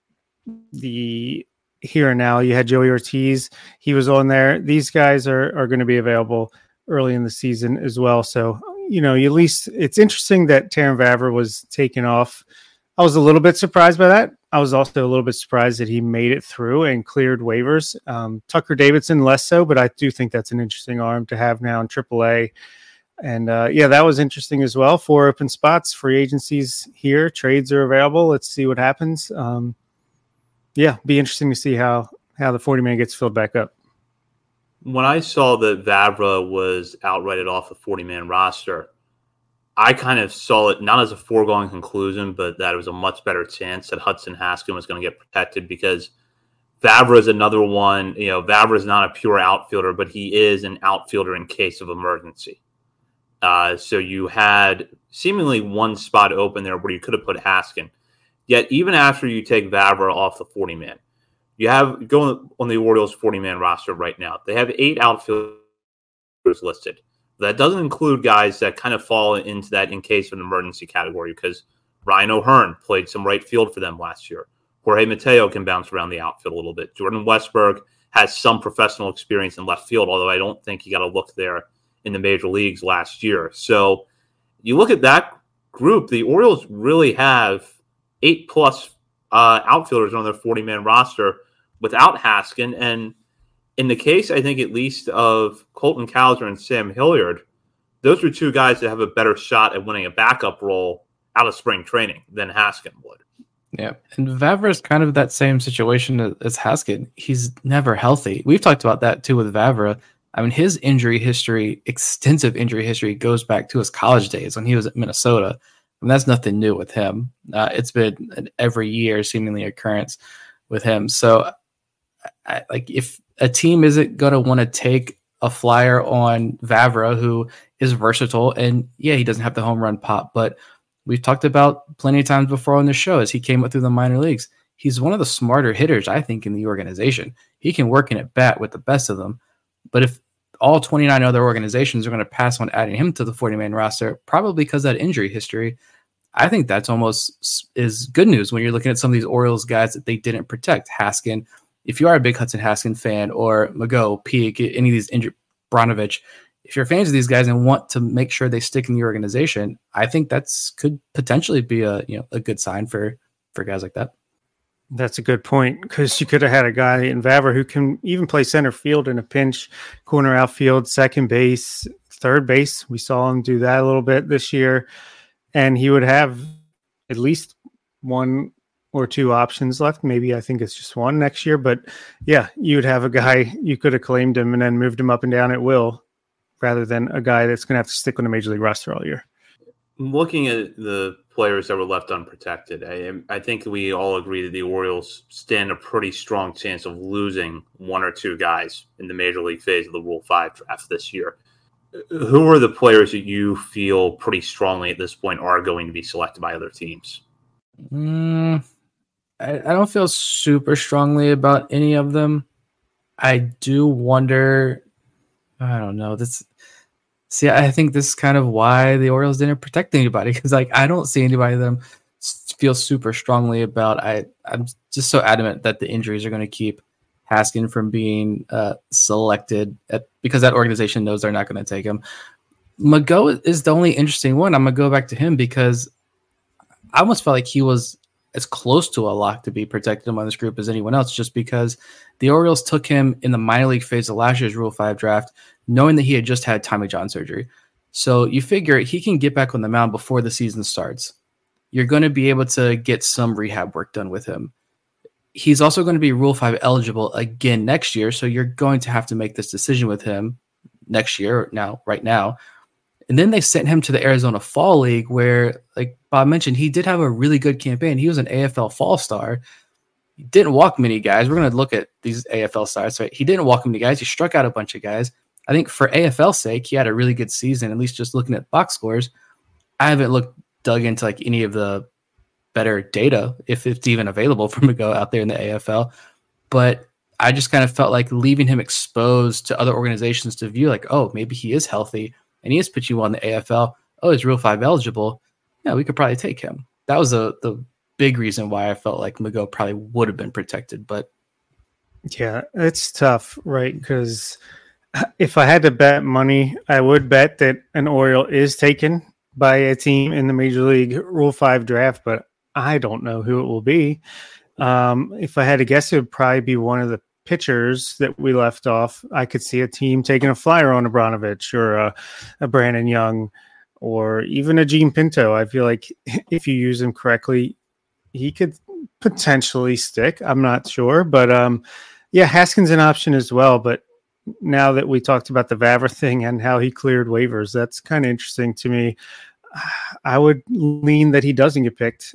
the here and now. You had Joey Ortiz. He was on there. These guys are going to be available early in the season as well. So, at least it's interesting that Terrin Vavra was taken off. I was a little bit surprised by that. I was also a little bit surprised that he made it through and cleared waivers. Tucker Davidson less so, but I do think that's an interesting arm to have now in AAA. And that was interesting as well. 4 open spots, free agencies here, trades are available. Let's see what happens. Be interesting to see how the 40-man gets filled back up. When I saw that Vavra was outrighted off the 40-man roster, I kind of saw it not as a foregone conclusion, but that it was a much better chance that Hudson Haskin was going to get protected, because Vavra is another one. Vavra is not a pure outfielder, but he is an outfielder in case of emergency. So you had seemingly one spot open there where you could have put Haskin. Yet even after you take Vavra off the 40-man, you have going on the Orioles 40-man roster right now. They have 8 outfielders listed. That doesn't include guys that kind of fall into that in case of an emergency category, because Ryan O'Hearn played some right field for them last year. Jorge Mateo can bounce around the outfield a little bit. Jordan Westberg has some professional experience in left field, although I don't think he got a look there in the major leagues last year. So you look at that group, the Orioles really have 8+ outfielders on their 40-man roster without Haskin. And in the case, I think, at least of Colton Cowser and Sam Hilliard, those are 2 guys that have a better shot at winning a backup role out of spring training than Haskin would. Yeah, and Vavra is kind of that same situation as Haskin. He's never healthy. We've talked about that too with Vavra. I mean, his injury history, extensive injury history, goes back to his college days when he was at Minnesota. And that's nothing new with him. It's been an every year seemingly occurrence with him. So, like, if a team isn't going to want to take a flyer on Vavra, who is versatile, and yeah, he doesn't have the home run pop, but we've talked about plenty of times before on the show as he came up through the minor leagues. He's one of the smarter hitters, I think, in the organization. He can work in at bat with the best of them. But if all 29 other organizations are going to pass on adding him to the 40-man roster, probably because of that injury history, I think that's almost is good news when you're looking at some of these Orioles guys that they didn't protect. Haskin, if you are a big Hudson Haskin fan, or Mago, Peak, any of these injured, Branovich, if you're fans of these guys and want to make sure they stick in the organization, I think that's could potentially be a good sign for guys like that. That's a good point, because you could have had a guy in Vavra who can even play center field in a pinch, corner outfield, second base, third base. We saw him do that a little bit this year, and he would have at least one or two options left. Maybe I think it's just one next year, but yeah, you would have a guy, you could have claimed him and then moved him up and down at will, rather than a guy that's going to have to stick on a major league roster all year. Looking at the players that were left unprotected, I think we all agree that the Orioles stand a pretty strong chance of losing one or two guys in the major league phase of the Rule 5 draft this year. Who are the players that you feel pretty strongly at this point are going to be selected by other teams? I don't feel super strongly about any of them. I do wonder, I don't know. I think this is kind of why the Orioles didn't protect anybody, because I don't see anybody that feel super strongly about. I'm just so adamant that the injuries are going to keep Haskin from being selected because that organization knows they're not going to take him. Mago is the only interesting one. I'm going to go back to him because I almost felt like he was as close to a lock to be protected among this group as anyone else, just because the Orioles took him in the minor league phase of last year's Rule 5 draft, knowing that he had just had Tommy John surgery. So you figure he can get back on the mound before the season starts. You're going to be able to get some rehab work done with him. He's also going to be Rule 5 eligible again next year, so you're going to have to make this decision with him next year, right now. And then they sent him to the Arizona Fall League where, like Bob mentioned, he did have a really good campaign. He was an AFL Fall Star. He didn't walk many guys. We're going to look at these AFL stars. Right? He didn't walk many guys. He struck out a bunch of guys. I think for AFL's sake, he had a really good season, at least just looking at box scores. I haven't dug into any of the better data, if it's even available for him to go out there in the AFL. But I just kind of felt like leaving him exposed to other organizations to view, oh, maybe he is healthy and he is pitching well in the AFL. Oh, he's Rule 5 eligible. Yeah, we could probably take him. That was the big reason why I felt like Mago probably would have been protected. But yeah, it's tough, right? Because if I had to bet money, I would bet that an Oriole is taken by a team in the Major League Rule 5 draft, but I don't know who it will be. If I had to guess, it would probably be one of the pitchers that we left off. I could see a team taking a flyer on Abranovich or a Brandon Young or even a Gene Pinto. I feel like if you use him correctly, he could potentially stick. I'm not sure, but yeah, Haskin's an option as well. But now that we talked about the Vavra thing and how he cleared waivers, that's kind of interesting to me. I would lean that he doesn't get picked.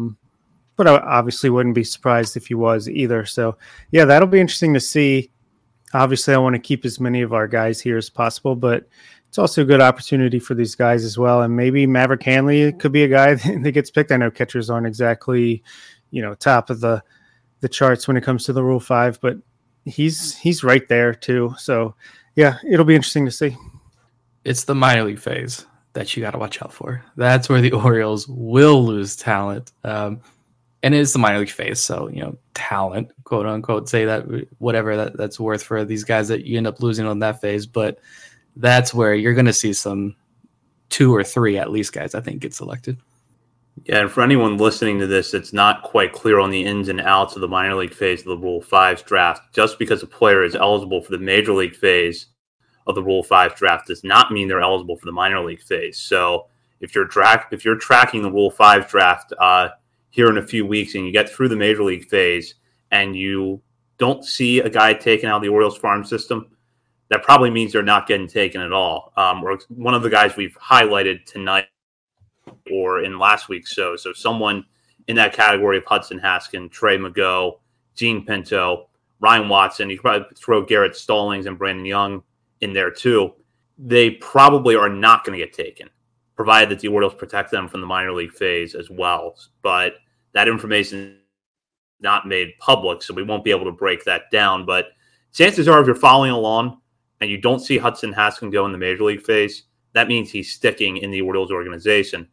But I obviously wouldn't be surprised if he was either. So, yeah, that'll be interesting to see. Obviously, I want to keep as many of our guys here as possible, but it's also a good opportunity for these guys as well. And maybe Maverick Hanley could be a guy that gets picked. I know catchers aren't exactly, top of the charts when it comes to the Rule 5, but he's right there too. So, yeah, it'll be interesting to see. It's the minor league phase that you got to watch out for. That's where the Orioles will lose talent. And it's the minor league phase, so talent, quote unquote, say that whatever that's worth for these guys that you end up losing on that phase. But that's where you're going to see some 2 or 3 at least guys I think get selected. Yeah, and for anyone listening to this that's not quite clear on the ins and outs of the minor league phase of the Rule 5 draft, just because a player is eligible for the major league phase of the Rule 5 draft does not mean they're eligible for the minor league phase. So if you're tracking the Rule 5 draft here in a few weeks and you get through the major league phase and you don't see a guy taken out of the Orioles farm system, that probably means they're not getting taken at all. Or one of the guys we've highlighted tonight or in last week's show. So someone in that category of Hudson Haskin, Trey Mago, Gene Pinto, Ryan Watson. You could probably throw Garrett Stallings and Brandon Young in there too. They probably are not going to get taken, provided that the Orioles protect them from the minor league phase as well. But that information is not made public, so we won't be able to break that down. But chances are, if you're following along and you don't see Hudson Haskin go in the major league phase, that means he's sticking in the Orioles organization.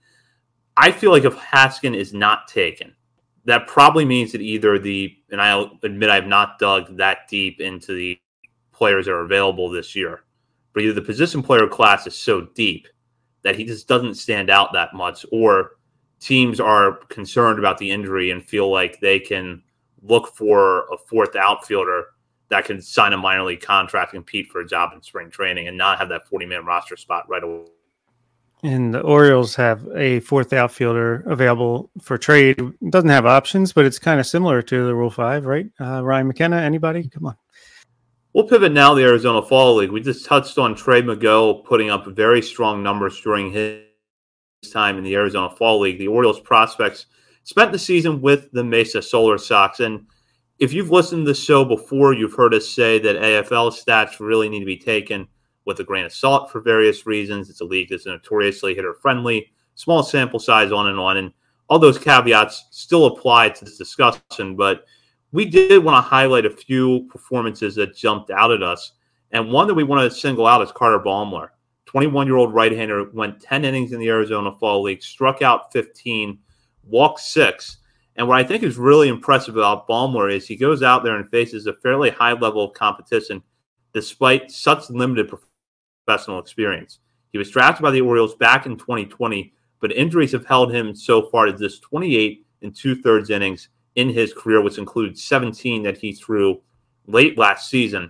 I feel like if Haskin is not taken, that probably means that either and I'll admit I've not dug that deep into the players that are available this year, but either the position player class is so deep that he just doesn't stand out that much, or teams are concerned about the injury and feel like they can look for a fourth outfielder that can sign a minor league contract and compete for a job in spring training and not have that 40-man roster spot right away. And the Orioles have a fourth outfielder available for trade. It doesn't have options, but it's kind of similar to the Rule 5, right? Ryan McKenna, anybody? Come on. We'll pivot now to the Arizona Fall League. We just touched on Trey Mago putting up very strong numbers during his time in the Arizona Fall League. The Orioles prospects spent the season with the Mesa Solar Sox. And if you've listened to the show before, you've heard us say that AFL stats really need to be taken with a grain of salt for various reasons. It's a league that's notoriously hitter-friendly, small sample size, on. And all those caveats still apply to this discussion. But we did want to highlight a few performances that jumped out at us. And one that we want to single out is Carter Baumler. 21-year-old right-hander, went 10 innings in the Arizona Fall League, struck out 15, walked 6. And what I think is really impressive about Baumler is he goes out there and faces a fairly high level of competition despite such limited professional experience. He was drafted by the Orioles back in 2020, but injuries have held him so far to just 28 2/3 innings in his career, which includes 17 that he threw late last season.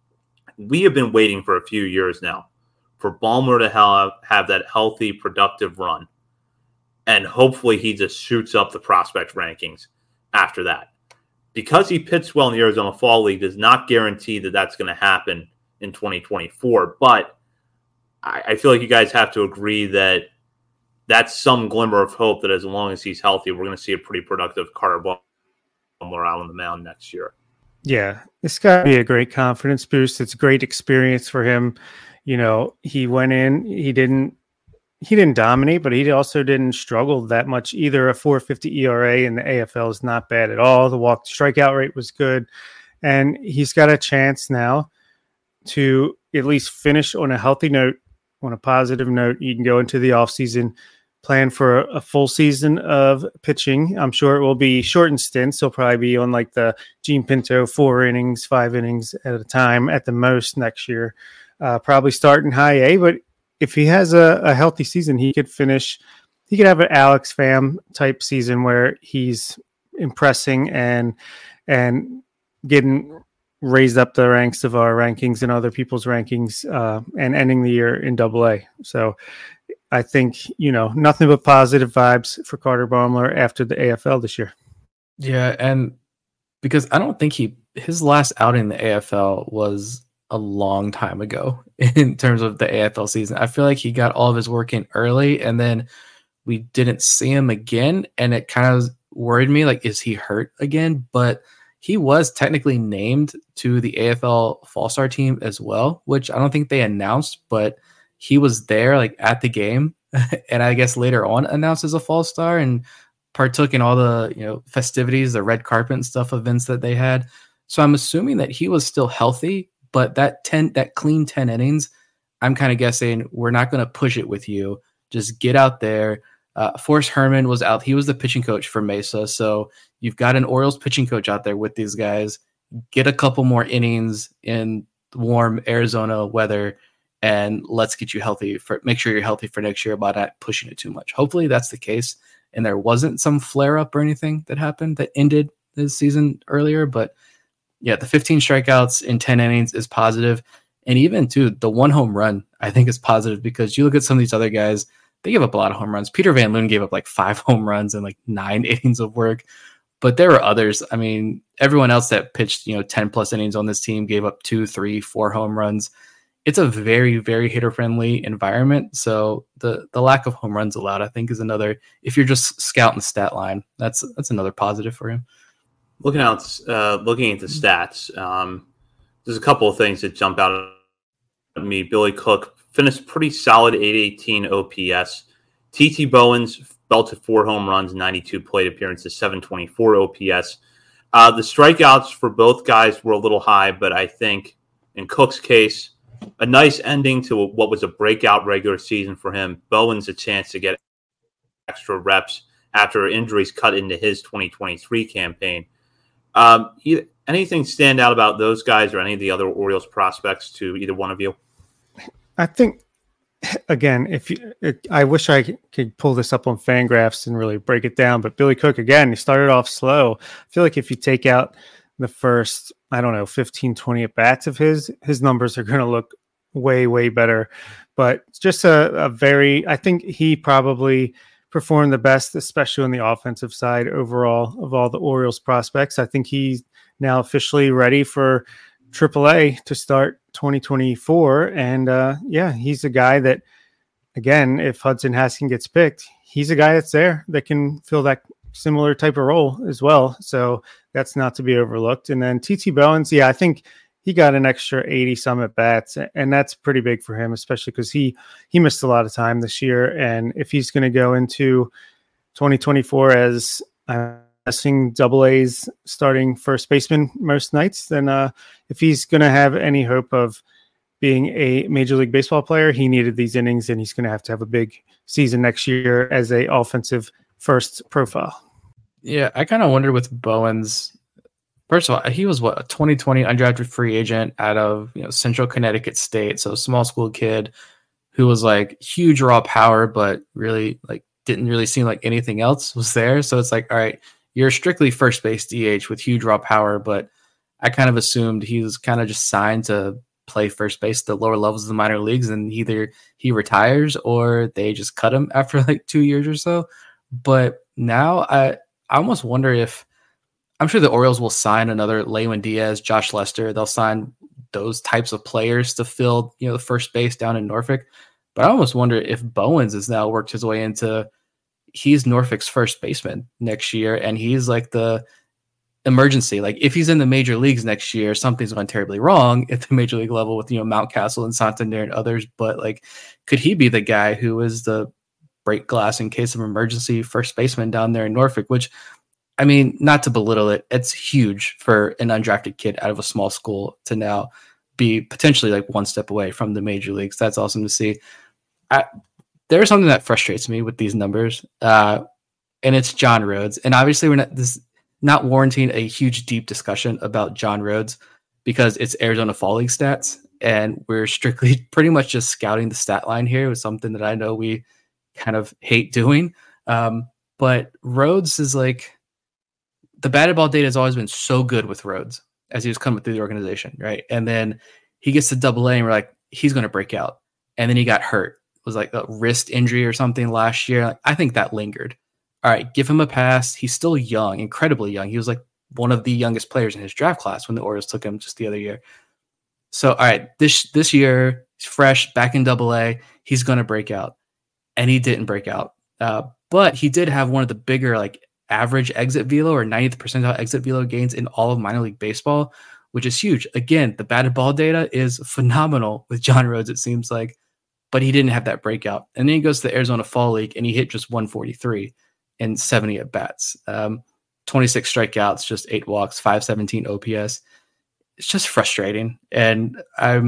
We have been waiting for a few years now for Baumler to have that healthy, productive run. And hopefully he just shoots up the prospect rankings after that. Because he pitched well in the Arizona Fall League does not guarantee that that's going to happen in 2024. But I feel like you guys have to agree that that's some glimmer of hope that as long as he's healthy, we're going to see a pretty productive Carter Baumler out on the mound next year. Yeah, it's got to be a great confidence boost. It's a great experience for him. You know, he went in, he didn't dominate, but he also didn't struggle that much either. A 4.50 ERA in the AFL is not bad at all. The walk to strikeout rate was good. And he's got a chance now to at least finish on a healthy note, on a positive note. You can go into the offseason, plan for a full season of pitching. I'm sure it will be shortened stints. He'll probably be on like the Gene Pinto 4 innings, 5 innings at a time at the most next year. Probably start in high A, but if he has a healthy season, he could have an Alex Pham type season where he's impressing and getting raised up the ranks of our rankings and other people's rankings and ending the year in AA. So I think, nothing but positive vibes for Carter Baumler after the AFL this year. Yeah, and because I don't think his last outing in the AFL was a long time ago in terms of the AFL season. I feel like he got all of his work in early and then we didn't see him again. And it kind of worried me, like, is he hurt again? But he was technically named to the AFL Fall-Star team as well, which I don't think they announced, but he was there like at the game. And I guess later on announced as a Fall-Star and partook in all the, festivities, the red carpet and stuff events that they had. So I'm assuming that he was still healthy. But that clean 10 innings, I'm kind of guessing we're not going to push it with you. Just get out there. Forrest Herman was out. He was the pitching coach for Mesa. So you've got an Orioles pitching coach out there with these guys. Get a couple more innings in warm Arizona weather, and let's get you healthy. Make sure you're healthy for next year by not pushing it too much. Hopefully that's the case. And there wasn't some flare-up or anything that happened that ended this season earlier, but yeah, the 15 strikeouts in 10 innings is positive. And even, too, the 1 home run, I think, is positive because you look at some of these other guys, they give up a lot of home runs. Peter Van Loon gave up like 5 home runs and like 9 innings of work. But there were others. I mean, everyone else that pitched, 10 plus innings on this team gave up 2, 3, 4 home runs. It's a very, very hitter friendly environment. So the lack of home runs allowed, I think, is another, if you're just scouting the stat line, that's another positive for him. Looking at the stats, there's a couple of things that jump out at me. Billy Cook finished pretty solid 818 OPS. T.T. Bowens belted 4 home runs, 92 plate appearances, 724 OPS. The strikeouts for both guys were a little high, but I think in Cook's case, a nice ending to what was a breakout regular season for him. Bowens a chance to get extra reps after injuries cut into his 2023 campaign. Anything stand out about those guys or any of the other Orioles prospects to either one of you? I think, again, I wish I could pull this up on Fangraphs and really break it down, but Billy Cook, again, he started off slow. I feel like if you take out the first, 15, 20 at-bats of his numbers are going to look way, way better. But just I think he probably performed the best, especially on the offensive side overall of all the Orioles prospects. I think he's now officially ready for AAA to start 2024. And he's a guy that, again, if Hudson Haskin gets picked, he's a guy that's there that can fill that similar type of role as well. So that's not to be overlooked. And then T.T. Bowens, I think he got an extra 80 some at bats, and that's pretty big for him, especially because he missed a lot of time this year. And if he's going to go into 2024 as I'm guessing Double-A's starting first baseman most nights, then if he's going to have any hope of being a Major League Baseball player, he needed these innings, and he's going to have a big season next year as a offensive first profile. Yeah, I kind of wonder with Bowens. First of all, he was a 2020 undrafted free agent out of Central Connecticut State, so small school kid who was like huge raw power, but really didn't really seem like anything else was there. So it's like, all right, you're strictly first base DH with huge raw power, but I kind of assumed he was kind of just signed to play first base at the lower levels of the minor leagues, and either he retires or they just cut him after 2 years or so. But now I almost wonder if, I'm sure the Orioles will sign another Lewin Diaz, Josh Lester. They'll sign those types of players to fill, the first base down in Norfolk. But I almost wonder if Bowens has now worked his way into, he's Norfolk's first baseman next year, and he's like the emergency. Like if he's in the major leagues next year, something's going terribly wrong at the major league level with, Mountcastle and Santander and others. But could he be the guy who is the break glass in case of emergency first baseman down there in Norfolk, which, I mean, not to belittle it, it's huge for an undrafted kid out of a small school to now be potentially one step away from the major leagues. That's awesome to see. There's something that frustrates me with these numbers, and it's John Rhodes. And obviously we're not warranting a huge, deep discussion about John Rhodes because it's Arizona Fall League stats, and we're strictly pretty much just scouting the stat line here with something that I know we kind of hate doing. But Rhodes is the batted ball data has always been so good with Rhodes as he was coming through the organization, right? And then he gets to Double-A, and we're like, he's going to break out. And then he got hurt. It was a wrist injury or something last year. I think that lingered. All right, give him a pass. He's still young, incredibly young. He was one of the youngest players in his draft class when the Orioles took him just the other year. So, all right, this year, he's fresh, back in Double-A. He's going to break out. And he didn't break out. But he did have one of the bigger, average exit velo or 90th percentile exit velo gains in all of minor league baseball, which is huge. Again, the batted ball data is phenomenal with John Rhodes, it seems like, but he didn't have that breakout. And then he goes to the Arizona Fall League and he hit just 143 in 70 at bats, 26 strikeouts, just 8 walks, 517 OPS. It's just frustrating. And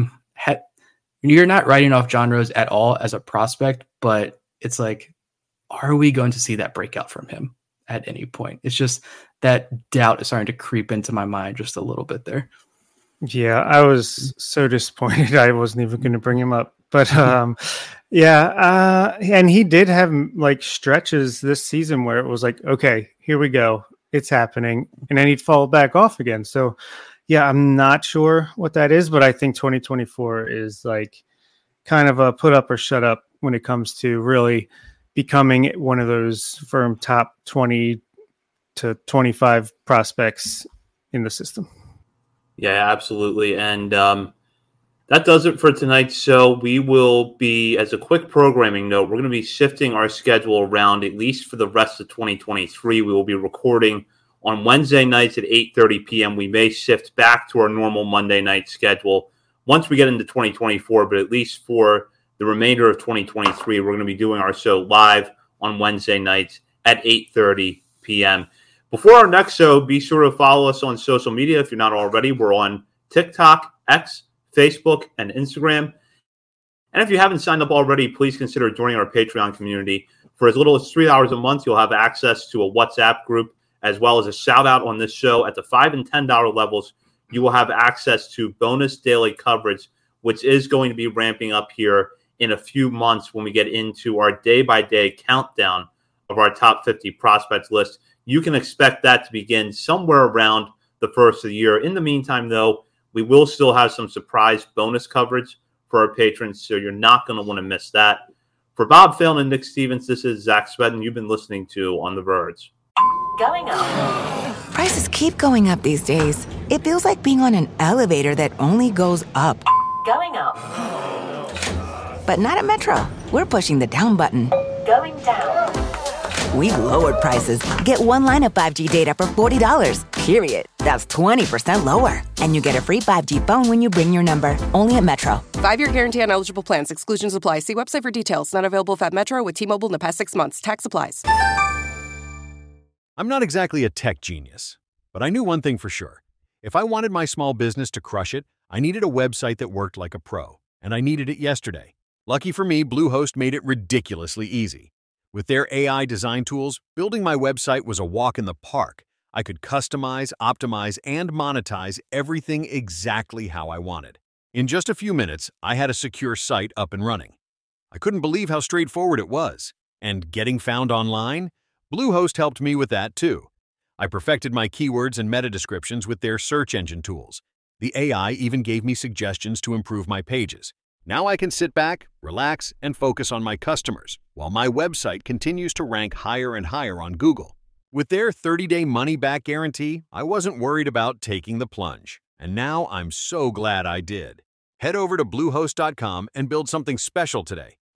you're not writing off John Rhodes at all as a prospect, but it's are we going to see that breakout from him at any point? It's just that doubt is starting to creep into my mind just a little bit there. Yeah, I was so disappointed. I wasn't even going to bring him up, but and he did have stretches this season where it was okay, here we go, it's happening, and then he'd fall back off again. So yeah, I'm not sure what that is, but I think 2024 is kind of a put up or shut up when it comes to really becoming one of those firm top 20 to 25 prospects in the system. Yeah, absolutely. And that does it for tonight's show. We will be, as a quick programming note, we're going to be shifting our schedule around, at least for the rest of 2023. We will be recording on Wednesday nights at 8:30 p.m. We may shift back to our normal Monday night schedule once we get into 2024, but at least for the remainder of 2023, we're going to be doing our show live on Wednesday nights at 8:30 p.m. Before our next show, be sure to follow us on social media if you're not already. We're on TikTok, X, Facebook, and Instagram. And if you haven't signed up already, please consider joining our Patreon community. For as little as $3 a month, you'll have access to a WhatsApp group, as well as a shout out on this show. At the $5 and $10 levels, you will have access to bonus daily coverage, which is going to be ramping up here in a few months when we get into our day-by-day countdown of our top 50 prospects list. You can expect that to begin somewhere around the first of the year. In the meantime, though, we will still have some surprise bonus coverage for our patrons, so you're not going to want to miss that. For Bob Phelan and Nick Stevens, this is Zach Spedden. You've been listening to On the Verge. Going up. Prices keep going up these days. It feels like being on an elevator that only goes up. Going up. But not at Metro. We're pushing the down button. Going down. We've lowered prices. Get one line of 5G data for $40, period. That's 20% lower. And you get a free 5G phone when you bring your number. Only at Metro. 5-year guarantee on eligible plans. Exclusions apply. See website for details. Not available at Metro with T-Mobile in the past 6 months. Tax applies. I'm not exactly a tech genius, but I knew one thing for sure. If I wanted my small business to crush it, I needed a website that worked like a pro. And I needed it yesterday. Lucky for me, Bluehost made it ridiculously easy. With their AI design tools, building my website was a walk in the park. I could customize, optimize, and monetize everything exactly how I wanted. In just a few minutes, I had a secure site up and running. I couldn't believe how straightforward it was. And getting found online? Bluehost helped me with that too. I perfected my keywords and meta descriptions with their search engine tools. The AI even gave me suggestions to improve my pages. Now I can sit back, relax, and focus on my customers, while my website continues to rank higher and higher on Google. With their 30-day money-back guarantee, I wasn't worried about taking the plunge. And now I'm so glad I did. Head over to Bluehost.com and build something special today.